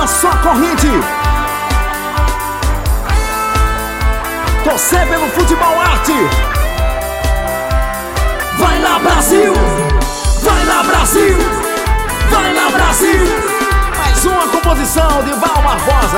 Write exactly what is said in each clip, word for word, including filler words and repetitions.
Balançou a corrente. Torcer pelo futebol arte. Vai lá, Brasil! Vai lá, Brasil! Vai lá, Brasil! Mais uma composição de Val Barbosa.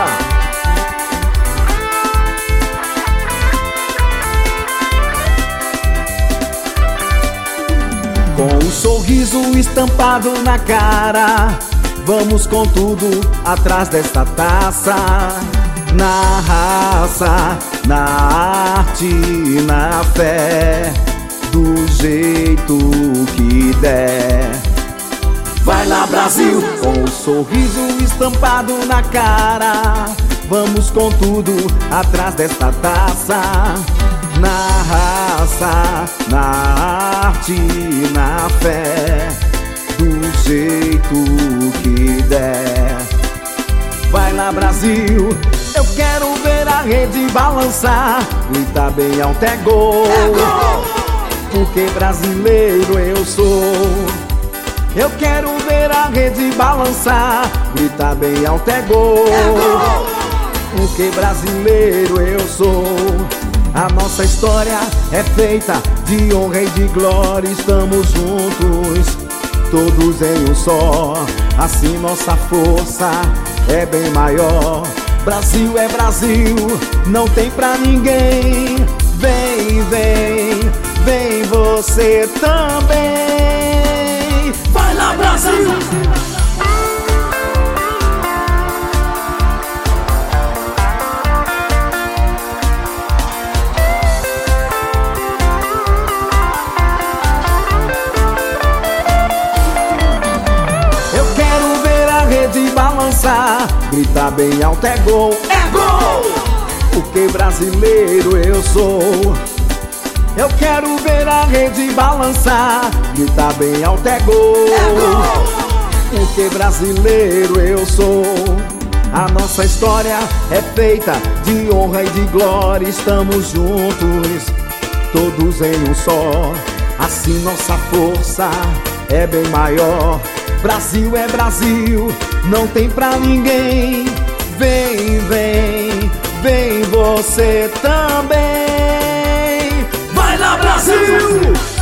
Com um sorriso estampado na cara, vamos com tudo atrás desta taça. Na raça, na arte, na fé, do jeito que der. Vai lá, Brasil! Com um sorriso estampado na cara, vamos com tudo atrás desta taça. Na raça, na arte, na fé, do jeito que der. Vai lá, Brasil! Eu quero ver a rede balançar, gritar bem alto é gol, é gol! Porque brasileiro eu sou. Eu quero ver a rede balançar, gritar bem alto é gol, é gol! Porque brasileiro eu sou. A nossa história é feita de honra e de glória. Estamos juntos, todos em um só. Assim nossa força é bem maior. Brasil é Brasil, não tem pra ninguém. Vem, vem, vem você também. Vai lá, Brasil! De balançar, gritar bem alto é gol, é gol! Porque brasileiro eu sou. Eu quero ver a rede balançar, gritar bem alto é gol, é gol! Porque brasileiro eu sou. A nossa história é feita de honra e de glória. Estamos juntos, todos em um só. Assim nossa força é bem maior. Brasil é Brasil, não tem pra ninguém. Vem, vem, vem você também. Vai lá, Brasil!